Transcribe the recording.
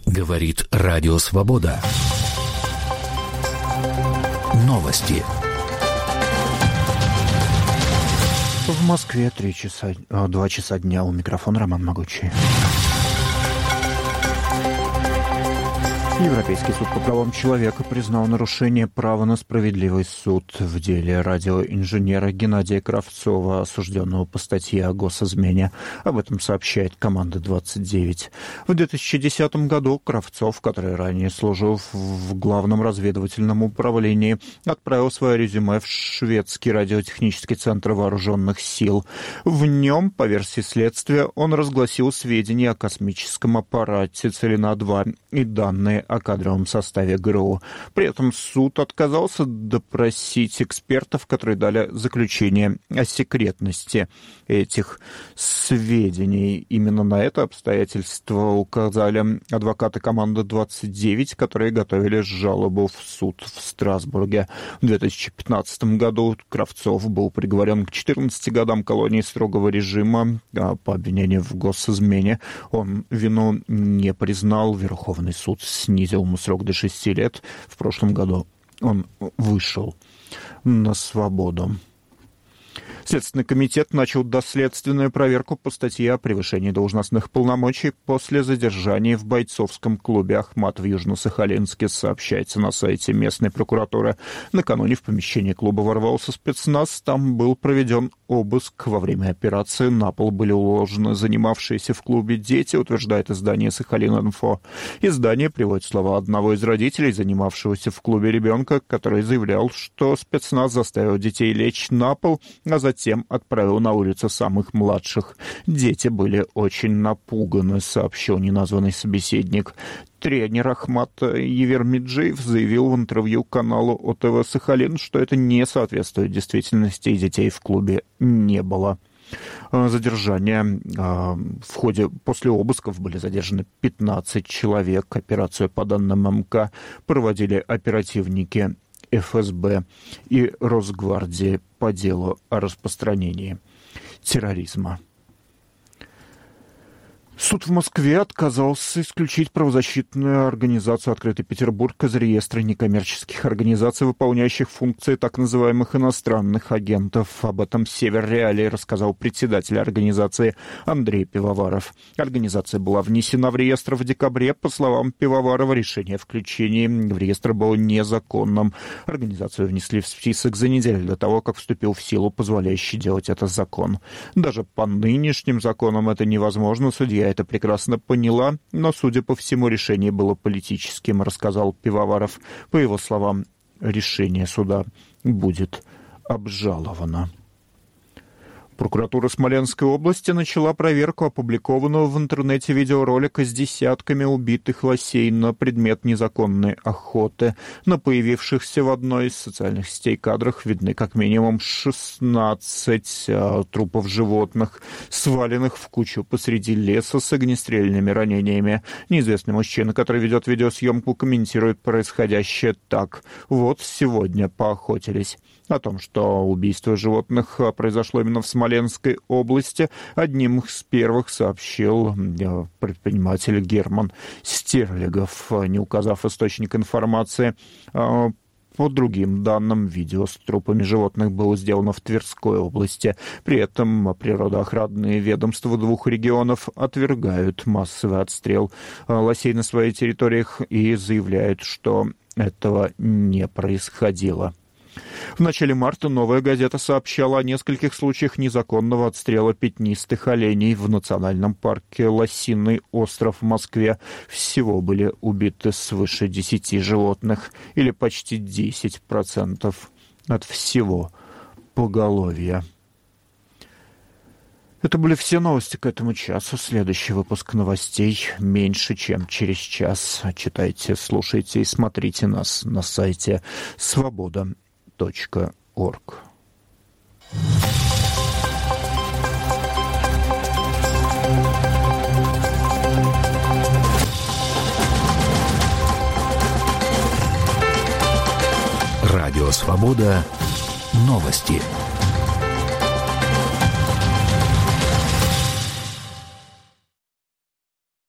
Говорит Радио Свобода. Новости. В Москве 2 часа дня. У микрофона Роман Могучий. Европейский суд по правам человека признал нарушение права на справедливый суд в деле радиоинженера Геннадия Кравцова, осужденного по статье о госизмене. Об этом сообщает «Команда-29». В 2010 году Кравцов, который ранее служил в Главном разведывательном управлении, отправил свое резюме в шведский радиотехнический центр вооруженных сил. В нем, по версии следствия, он разгласил сведения о космическом аппарате «Целина-2» и данные о кадровом составе ГРУ. При этом суд отказался допросить экспертов, которые дали заключение о секретности этих сведений. Именно на это обстоятельство указали адвокаты «Команда-29», которые готовили жалобу в суд в Страсбурге. В 2015 году Кравцов был приговорен к 14 годам колонии строгого режима по обвинению в госизмене. Он вину не признал. Верховный суд снизил ему срок до 6 лет. В прошлом году он вышел на свободу. Следственный комитет начал доследственную проверку по статье о превышении должностных полномочий после задержания в бойцовском клубе «Ахмат» в Южно-Сахалинске, сообщается на сайте местной прокуратуры. Накануне в помещении клуба ворвался спецназ, там был проведен обыск. Во время операции на пол были уложены занимавшиеся в клубе дети, утверждает издание «Сахалин-Инфо». Издание приводит слова одного из родителей, занимавшегося в клубе ребенка, который заявлял, что спецназ заставил детей лечь на пол, а затем отправил на улицу самых младших. Дети были очень напуганы, сообщил неназванный собеседник. Тренер Ахмат Евермиджиев заявил в интервью каналу ОТВ «Сахалин», что это не соответствует действительности, и детей в клубе не было. Задержание в ходе после обысков были задержаны 15 человек. Операцию по данным МК проводили оперативники ФСБ и Росгвардии по делу о распространении терроризма. Суд в Москве отказался исключить правозащитную организацию «Открытый Петербург» из реестра некоммерческих организаций, выполняющих функции так называемых иностранных агентов. Об этом «Север Реалии» рассказал председатель организации Андрей Пивоваров. Организация была внесена в реестр в декабре. По словам Пивоварова, решение о включении в реестр было незаконным. Организацию внесли в список за неделю до того, как вступил в силу позволяющий делать это закон. Даже по нынешним законам это невозможно. Судья это прекрасно поняла, но, судя по всему, решение было политическим, рассказал Пивоваров. По его словам, решение суда будет обжаловано. Прокуратура Смоленской области начала проверку опубликованного в интернете видеоролика с десятками убитых лосей на предмет незаконной охоты. На появившихся в одной из социальных сетей кадрах видны как минимум 16 трупов животных, сваленных в кучу посреди леса с огнестрельными ранениями. Неизвестный мужчина, который ведет видеосъемку, комментирует происходящее так: «Вот сегодня поохотились». О том, что убийство животных произошло именно в Смоленской области, одним из первых сообщил предприниматель Герман Стерлигов, не указав источник информации. По другим данным, видео с трупами животных было сделано в Тверской области. При этом природоохранные ведомства двух регионов отвергают массовый отстрел лосей на своих территориях и заявляют, что этого не происходило. В начале марта «Новая газета» сообщала о нескольких случаях незаконного отстрела пятнистых оленей в национальном парке Лосиный остров в Москве. Всего были убиты свыше 10 животных, или почти 10% от всего поголовья. Это были все новости к этому часу. Следующий выпуск новостей меньше, чем через час. Читайте, слушайте и смотрите нас на сайте свобода.орг. Радио «Свобода». Новости.